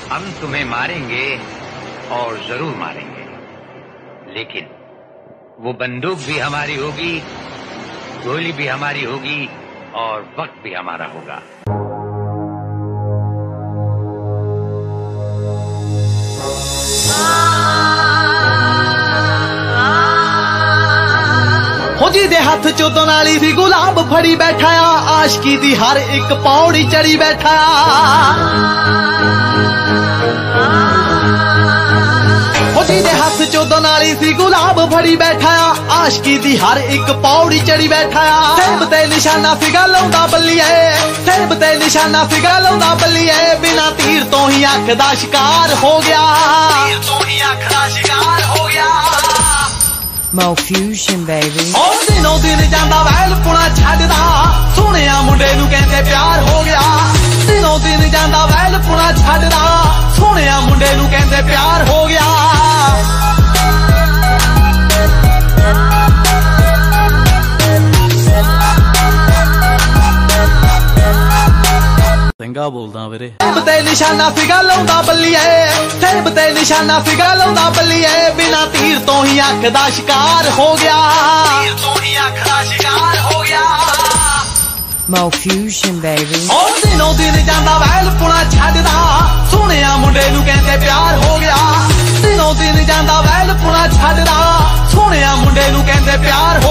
हम तुम्हें मारेंगे और जरूर मारेंगे, लेकिन वो बंदूक भी हमारी होगी, गोली भी हमारी होगी और वक्त भी हमारा होगा। हो जी दे हाथ चो तो नाली दी गुलाब फड़ी बैठा आशकी दी हर एक पौड़ी चढ़ी बैठा। हो जी दे हाथ चो तो नाली दी गुलाब फड़ी बैठा आशकी दी हर एक पौड़ी चढ़ी बैठा। सेब ते निशाना फिगा लाउंदा बल्लिए, सेब ते निशाना फिगा लाउंदा बल्लिए, बिना तीर तो ही अख दा शिकार हो गया, तीर तो ही अख दा शिकार हो गया। Mo Fusion baby। और दिनों दिन जांदा वैल पुणा छड्डदा, सोहणिया मुंडे नूं कहंदे प्यार हो गया। दिनों दिन जांदा वैल पुणा छड्डदा, सोहणिया मुंडे नूं कहंदे प्यार हो गया। चंगा बोलदा वीरे। सेब ते निशाना फिगा लाउंदा बल्लिए, सेब ते निशाना फिगा लाउंदा बल्लिए, बिना तीर तो ही अख दा शिकार हो गया, तीर तो ही अख दा शिकार हो गया। Mo Fusion baby। और दिनों दिन जांदा वैल पुणा छड्डदा, सोहणिया मुंडे नूं कहंदे प्यार हो गया। दिनों दिन जांदा वैल पुणा छड्डदा, सोहणिया मुंडे नूं कहंदे प्यार हो